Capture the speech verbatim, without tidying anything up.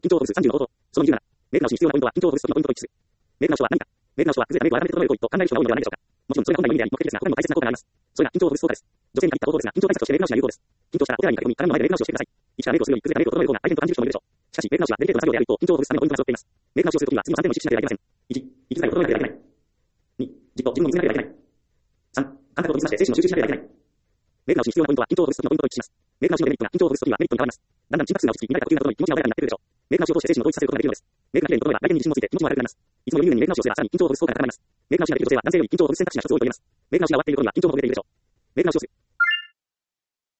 緊張をほぐすさんじゅうの方法。そのにじゅうなな。メイク直しに必要なポイントは、緊張をほぐすときのポイントと一致する。メイク直しとは何か。メイク直しとは、崩れたメイクを改めて整える行為と考える人が多いのではないでしょうか。もちろん、それが本来の意味であり、目的ですが、他にも大切な効果があります。それが緊張をほぐす効果です。女性に限った方法ですが、緊張対策としてメイク直しが有効です。緊張したらお手洗いに駆け込み、鏡の前でメイク直しをしてください。一からメイクをするより、崩れたメイクを整える方が大変と感じる人もいるでしょう。しかし、メイク直しはデリケートな作業である一方、緊張をほぐすためのポイントが揃っています。メイク直しをするときは、次のさんてんを意識しなければいけません。いち、息遣いを整えなければいけない。に、じっと自分を見つめなければいけない。さん、感覚を研ぎ澄まして精神を集中しなければいけない。メイク直しに必要なポイントは、緊張をほぐすときのポイントと一致します。メイク直しのデメリットが緊張をほぐすときはメリットに変わります。だんだん心拍数が落ち着き、乱れた呼吸が整い、気持ちが穏やかになってくるでしょう。メイク直しを通して精神を統一させることができるのです。メイクが綺麗に整えば、来店に自信もついて気持ちも悪くなります。いつもより入念にメイク直しをすれば、さらに緊張をほぐす効果が高まります。メイク直しができる女性は男性より緊張をほぐす選択肢が一つ多いと言えます。メイク直しが終わっている頃には緊張もほぐれているでしょう。メイク直しをする。